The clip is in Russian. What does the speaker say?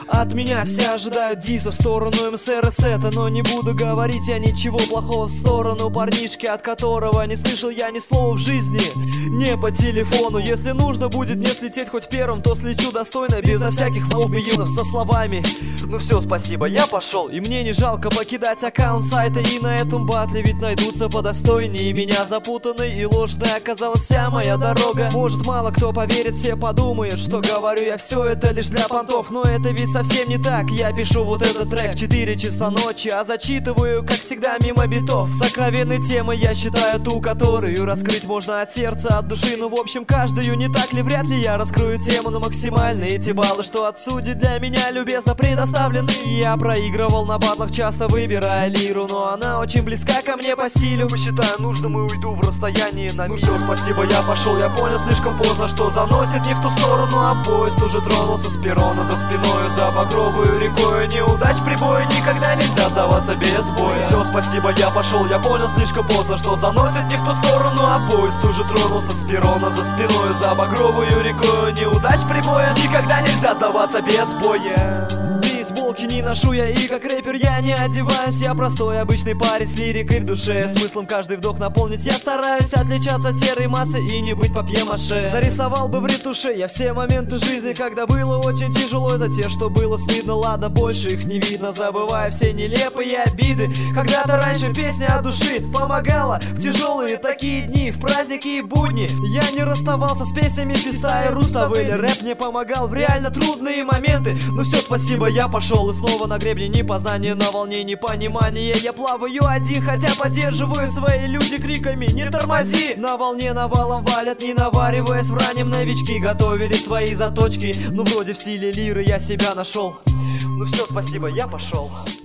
От меня все ожидают диса в сторону МСРС, но не буду говорить я ничего плохого в сторону парнишки, от которого не слышал я ни слова в жизни. Не по телефону, если нужно будет не слететь хоть первым, то слечу достойно, безо всяких флоу-биюнов, со словами: ну все, спасибо, я пошел. И мне не жалко покидать аккаунт сайта, и на этом батле ведь найдутся подостойнее меня. Запутанной и ложной оказалась вся моя дорога. Может, мало кто поверит, все подумают, что говорю я все это лишь для понтов, но это ведь совсем не так. Я пишу вот этот трек в 4 часа ночи, а зачитываю, как всегда, мимо битов. Сокровенной темой я считаю ту, которую раскрыть можно от сердца, от души. Ну, в общем, каждую, не так ли? Вряд ли я раскрою тему, но максимально эти баллы, что от судей для меня любезно предоставлены. Я проигрывал на батлах, часто выбирая лиру, но она очень близка ко мне по стилю. Посчитаю нужным и уйду в расстоянии на милю. Ну все, спасибо, я пошел, я понял слишком поздно, что заносит не в ту сторону, а поезд уже тронулся с перрона. За спиною, за багровую рекою неудач прибоя, никогда нельзя сдаваться без боя. Все, спасибо, я пошел, я понял слишком поздно, что заносит не в ту сторону, а поезд уже тронулся с перрона. За спиною, за багровую рекою неудач прибоя, никогда нельзя сдаваться без боя. Бейсболки не ношу я, и как рэпер я не одеваюсь. Я простой обычный парень с лирикой в душе, смыслом каждый вдох наполнить. Я стараюсь отличаться от серой массы и не быть папье-маше. Зарисовал бы в ретуше я все моменты жизни, когда было очень тяжело. За те, что было стыдно, ладно, больше их не видно. Забывая все нелепые обиды. Когда-то раньше песня от души помогала в тяжелые такие дни, в праздники и будни. Я не расставался с песнями Фиста и Руставели. Рэп мне помогал в реально трудные моменты. Ну все, спасибо, я пошел, и снова на гребне непознания, на волне непонимания. Я плаваю один, хотя поддерживают свои люди криками: не тормози! На волне навалом валят, не навариваясь в раннем. Новички готовили свои заточки, ну вроде в стиле лиры я себя нашел. Ну все, спасибо, я пошел.